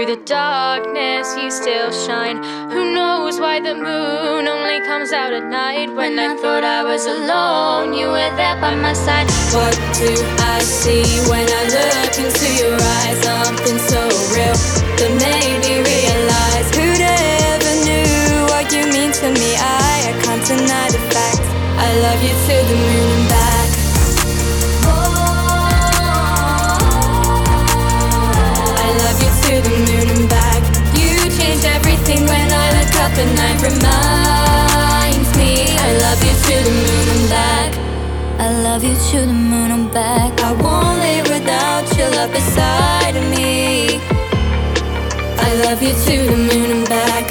through the darkness, you still shine. Who knows why the moon only comes out at night? When I thought I was alone, you were there by my side. What do I see when I look into your eyes? Something so real that made me realize. Who'd ever knew what you mean to me? I can't deny the fact I love you to the moon and back. I love you to the moon and back. You changed everything when I look up at night. Reminds me I love you to the moon and back. I love you to the moon and back. I won't live without your love beside me. I love you to the moon and back.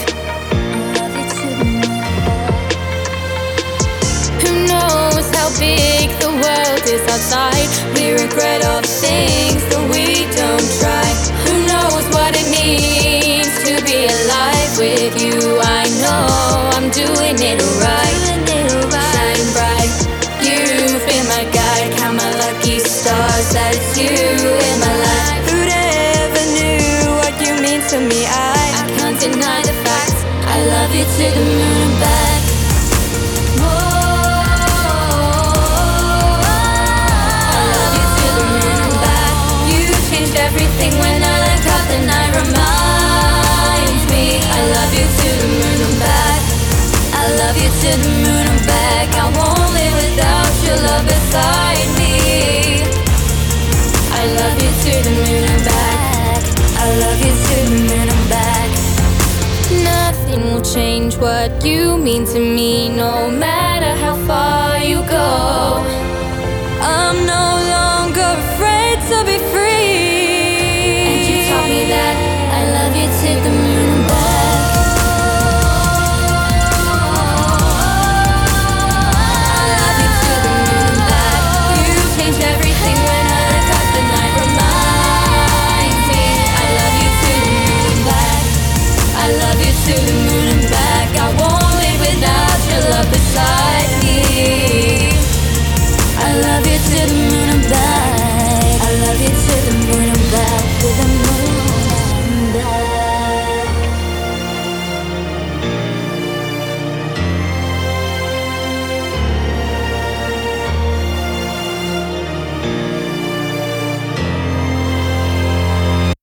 Who knows how big the world is outside? We regret all the things that we don't try. Who knows what it means to be alive with you? I know I'm doing it right. Shine bright, you've been my guide. Count my lucky stars that it's you in my life. Who'd ever knew what you mean to me? I can't deny the fact I love you to the moon and back. Everything when I look up and I reminds me I love you to the moon and back. I love you to the moon and back. I won't live without your love beside me. I love you to the moon and back. I love you to the moon and back. Nothing will change what you mean to me, no matter how far you go. I'm no